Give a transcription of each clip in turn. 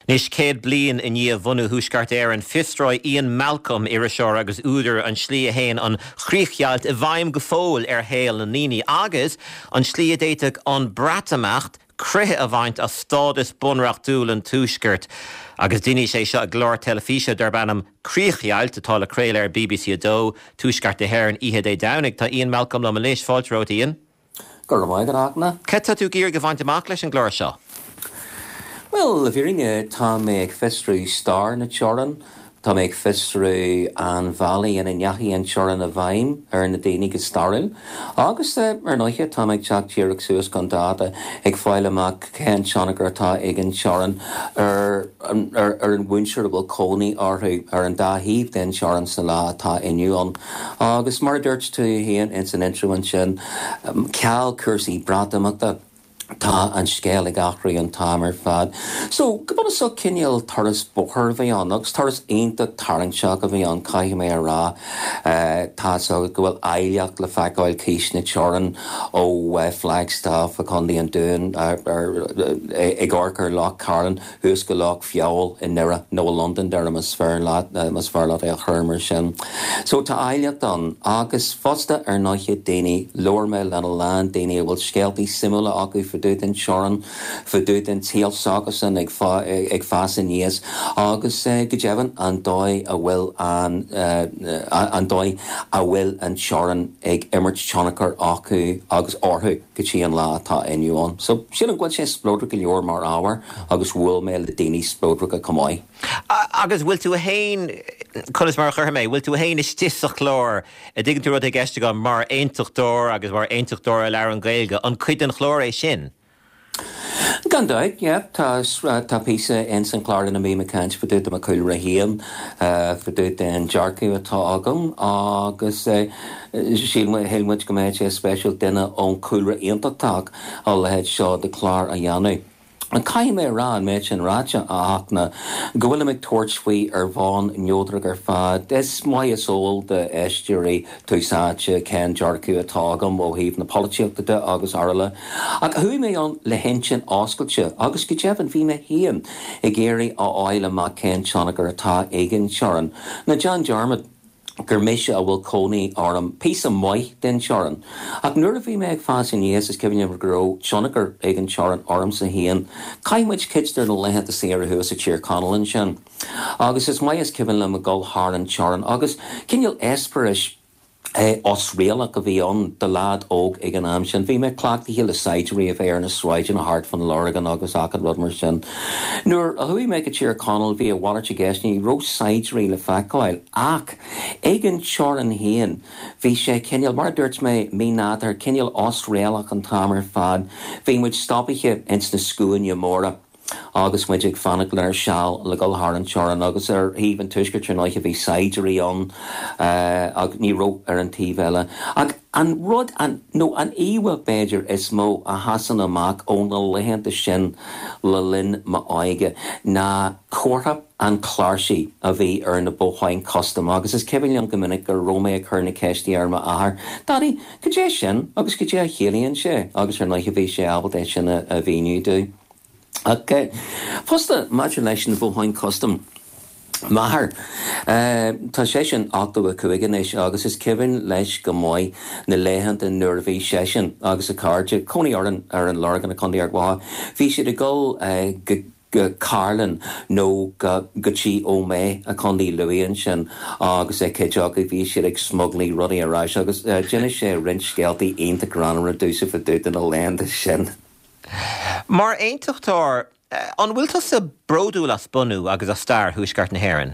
Nis céad blian in níomh bhunú thuisceart an fistróid Ian Malcolm Irisseoir agus údar an slí a héin an chríochealt I bhaim go fóil héal na níní agus an slí a déiteach an bratamacht cruthe a bhaint a stádas bunreacht dúil an túisceart. Agus duine sé seo a glór telefíse dar bannam chríochealt atá le créile BBC dó túisceart a héir an ihe é danig tá Ian Malcolm le leis fáilteót Ian. Gur mai go achna. Ceta tú gír go bhaint amach leis an glór seo? Well, if you're in a Tom make fistry star in a choran, Tom make fistry and valley and in yahi and choran a vime, in the Danic staril. August noiche Tom make Jack Chirix Suez Condata, eg file mac Ken Chonager ta egin choran, in winsurable coney or in da heap then choran sala ta in you on. August murdered to hien incident Cal Kersey brought them at the Tá an scéal gachraí an támar fad. So, go bud so cinneal thuras bochar bhí an, agus thuras aonta tarang seach a bhí an caiith mé rá. Tá so go bhfuil aileach le feicáil cís na teoran ó Flagstaff a chundaí an dún ag orcar Loch Carlin, hús go Loch Fiol in Nera, nó London der mas fearlat é churmar sin. So, tá aileach don, agus fosta noiche daoine, lower me le land daoine bhfuil scéaltaí simúla acu dúd in Sean, for dúd in Teal Saugason ag fás in níos, agus go devan an dói a bhfuil an Sean ag immert Chonachar acu agus orthu go tí an lá tá inniuán. So sin an gwail sé splódra go leor mar áhar agus bhfuil mé le daoine splódra go cumáid. Agus bhfuil tú a hain, chunas mar chur mé, bhfuil tú a hain is tíosach chlór a ddigann tú rud ag eiste go mar aontachtúir agus mar aontachtúir a lear an Gaeilge, an chuid an chlór é sin? Gandaig, tá písa ensign clár na mí mecáins fa dúd am coil rahíam, fa dúd den jarcu atá agam, agus síl héilmuid go méid sé special duine ón coilra iontachtach á lehead seo de clár a dheanú. An caiim mé rá an méid sin ráte aachna go bhfuil ag tuairt bhán neodrag fad, des mai is ól de eistúirí túsáte cén jarcu atágam ó híomh na políochta agus arla. Ach hui mé an le hen sin oscailte, agus go deapan bhí me híam ag géirí á áile má cén Chonagar atá éigean searan. Na John Jarmad gur méise a bhfuil cónaí orm pís a mai den searan. Ach nuair a bhí me ag fás in níos is cibhine mar gró Chonagar ag an searan orm sa hían, caiimid cidstar na leithe a séar thuas a tíir Conalin sin. Agus is mai is cibhine le a ggóil thar an searan, agus cinneal esperis Osréalach a bhí an de lad óg ag an am sin. Bhí me clachtaí hí le saidirí a bhéir na sráid in a hart fan Lorgan agus acad rud mar sin. Nuair a thuí me go tíir Conal bhí a bhhairte gceisní ró saidirí le feicáil ach ag an searan héan bhí sé cinneal mar dúirt mé mí nádar cinneal Osréalach an támar fad bhí muid stoppiche ins na scúin móra. Agus muid ag fannach le seáil le gáil thar an searan agus híomh an tuisceart trínáid a bhí saidirí an ag ní ró an tíbheile. Ag an rud an íha béidir is mó a hasan amach ón na lehananta sin le linn ma aige na cuatha an chláirsaí a bhí na bóthain custom agus is cebhinn an gomininic gur rómé a chur na ceistí ar ma ahar. Daí, go dé sin agus go dé chéalaíonn sé agus ar náid a bhí sé abal é sin a bhíniu dú. Okay. Fosta imagination bóthain custom Mahar, tá sé sin 8 cuigan éis agus is cibhinn leis go móid na léhananta an nuair a bhí sé sin agus a cáirte conaí ar an Lorgan a chundaí ar gháth. Bhí siad a ggóil go Carlin nó go tí ó mé a chundaí luíonn sin agus céideach go bhí siad ag smuglaí rudaí aráis agus déine sé rint scéaltaí aonta granam a dúsa fa dúit an leanta sin. Mar aontachtúir, an bhfuil tá sa bródú as bunú agus a star thuaisceart na hÉireann?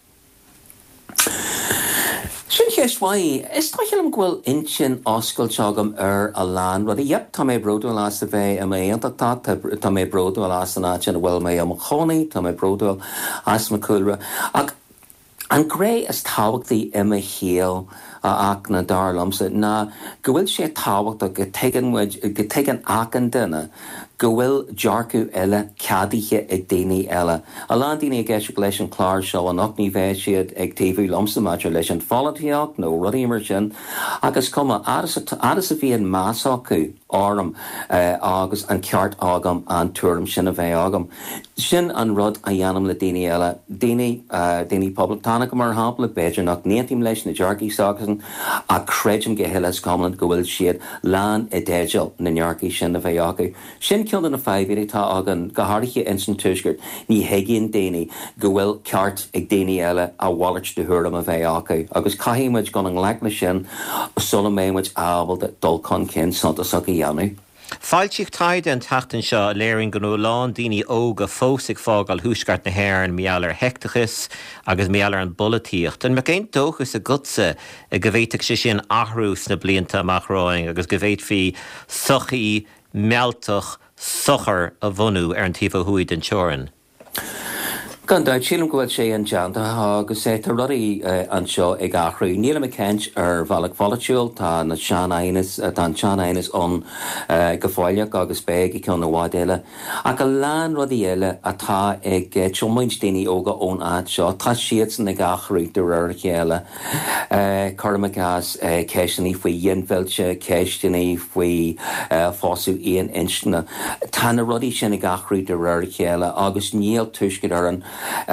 Sin chéismhaí, is tá cheann ghfuil intin oscailte ar a lán rudí. Yep, tá mé bródú as a bheith am aontachtá, tá mé bródú as an áit sin bhfuil mé am chonaí, tá mé bródú as ma coolra. Ach an gré is tábhachtaí im a chéal ach na darlamsa na go bhfuil sé tábhacht go tegan acan duine go bhfuil dearcú eile ceadaithe ag daoine eile. A lá daoine ag eisiau leis an chláir seo an nach ní bheith siad ag taobhú lomsa maidir leis an folaíocht nó rudaí mar sin, agus cuma aras a bhí an más acu orm agus an ceart agam an tuairm sin a bheith agam. Sin an rud a dhéanam le daoine eile. Daoine pobltána go mar hapla beidir nach néantaim leis na dearcaí sagan a creidim go heiles comland go bhfuil siad lán i déideal na nearcaí sin a bheith acu. Sin ceann na fáimhíre tá agan go háirithe instant tuisgurt ní heigíonn daoine go bhfuil ceart ag daoine eile a bhhairt de thuairm a bheith acu. Agus caithímuid gan an leicna sin sola méid ábal de dulcán cin santa sa go dhéanú. Fáiltíocht taide an tatan seo léirinn go lán daoine óga fósaigh fágáil thuaisceart na hÉireann meallar heictachas agus meallar an bolatíocht. An me cén dóchas a gutsa a go bhhéiteach sé sin athrús na blianta amachráing agus go bhhéit fhí sochaí mealtach sochar a bhunú ar an tíomh thuaid an teorann. Gandait sílam go bhfuil sé an teanta agus é tar rudaí an seo ag athrú. Níl me céint ar bhealach folitiúil tá na seanainas ón go fáileach agus béig i ceann na bhád eile. A go lean rudaí eile atá ag tiomaint daoine óga ón áit seo, tá siad san ag athrú de ruir chéile. Corma gas ceisteannaí faoi dhéanfeilte, ceisteannaí faoi fásiú íon instana. Tá na rudaí sin ag athrú de ruir chéile agus níl tuiscid ar an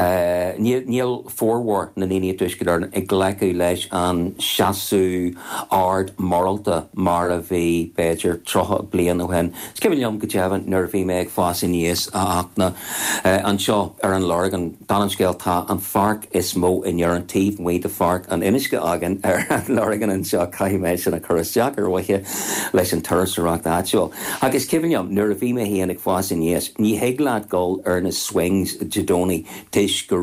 níl fórhhar na níine tuiscidáin ag gleiceú leis an seaasú ard moralta mar a bhí beidir trocha blian ó hen. Scibil leom go deavan nuair bhí me ag fása níos a achna an seo ar an láir an dalan scéal tá an farc is mó in ar an tíomh mí de farc an imisce agan ar an láirgan an seo caiiméid sin a chuisteach ar waithe leis an tuirsaach áitiúil. Agus cibil leom nuair a bhí me híana ag fása níos, ní héaglaad gáil ar na swings judóní tuis go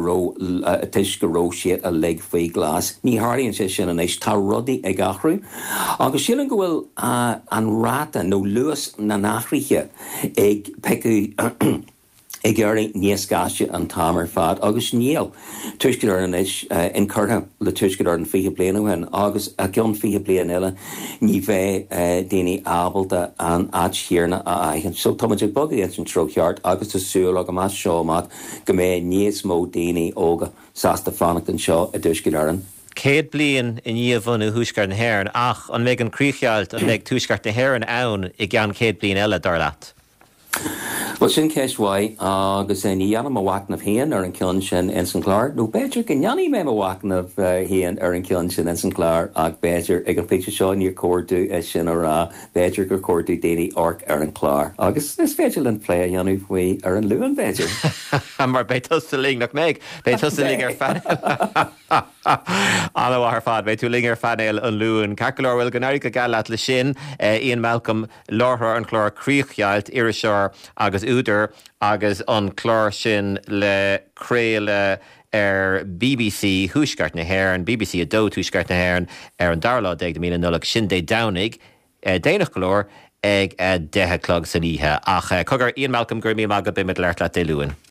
ró siad a le faoi glas. Ní háiríonn sé sin an éis tá rudaí ag athrú. Agus sílan go bhfuil an ráta nó luas na nachrithe ag peiceú ag gearraí níos gaiste an támar fad, agus níl tuiscidáir an éis in curtha le tuiscidáir an fiche blian ó hen, agus a ceann fiche blian eile ní bheith daoine ábalta an áit chéarna a aichen. So tá muid bogad an trocheart agus tásúil aga más seoamad go mé níos mó daoine óga sásta fannacht an seo a tuiscidáiran. Céad blian in íomhhanú thuaisceart na hÉireann ach an méid an críochealt an méid tuaisceart na hÉireann ann i gceann céad blian eile dar leat. Well, sin ceismhaid agus ní dhéanam amhaicnamh héan ar an ceann sin in San Clár. Nó béidir go neanaí mé amhaicnamh héan ar an ceann sin in San Clár ag béidir ag an picture seo níor cordú sin ará béidir gur cordú daoine orc ar an Clár. Agus is féidir an plé a dhéanamh faoi ar an luúan béidir. Mar béitos sa ling nach méid, béitos sa ling ar fan. Anhhar fad, bé tú ling ar fanéil an luúan. Cacolóir bhfuil gan airí go galat le sin, Ian Malcolm láthair an chlár críochealt iriseoir agus úidir agus an chlár sin le créile ar BBC thuaisceart na hÉireann, BBC a dó thuaisceart na hÉireann ar an darlá 10 sin dé danig, déanach golóir ag 10 clog saníthe. Ach cogur Ian Malcolm gur mí agad be mit leart le dé luúin.